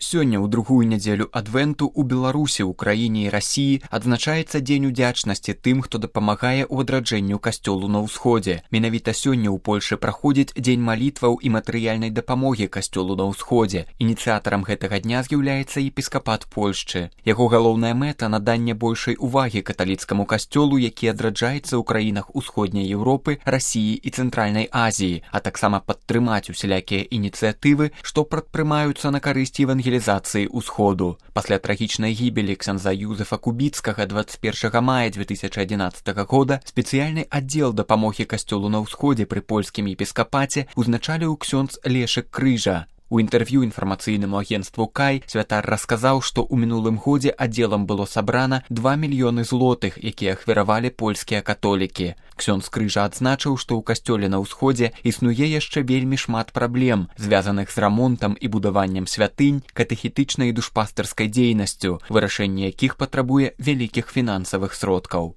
Сёння, у другую нядзелю адвенту, у Беларусі, Украіне і Расіі адзначаецца Дзень удзячнасці тым, хто дапамагае ў адраджэнню касцёлу на ўсходзе. Менавіта сёння ў Польшы праходзіць Дзень малітваў і матэрыяльнай дапамогі касцёлу на ўсходзе. Ініцыятарам гэтага дня з'яўляецца епіскапат Польшчы. Яго галоўная мэта — наданне большай увагі каталіцкаму касцёлу, які адраджаецца ў краінах Усходняй Еўропы, Расіі і Цэнтральнай Азіі, а таксама падтрымаць усялякія ініцыятывы, што прадпрымаюцца на карысць евангелізацыі ўсходу. Пасля трагічнай гібелі ксяндза Юзефа Кубіцкага 21 мая 2011 года спецыяльны аддзел дапамогі касцёлу на ўсходзе пры польскім епіскапаце узначаліў ксёндз Лешек Крыжа. У інтэрв'ю інфармацыйнаму агенцтву «Кай» святар расказаў, што ў мінулым годзе аддзелам было сабрана 2 мільёны злотых, якія ахвяравалі польскія католікі. Ксёндз Крыжа адзначыў, што ў касцёле на ўсходзе існуе яшчэ вельмі шмат праблем, звязаных з рамонтам і будаваннем святынь, катэхетычнай і душпастырскай дзейнасцю, вырашэнне якіх патрабуе вялікіх фінансавых сродкаў.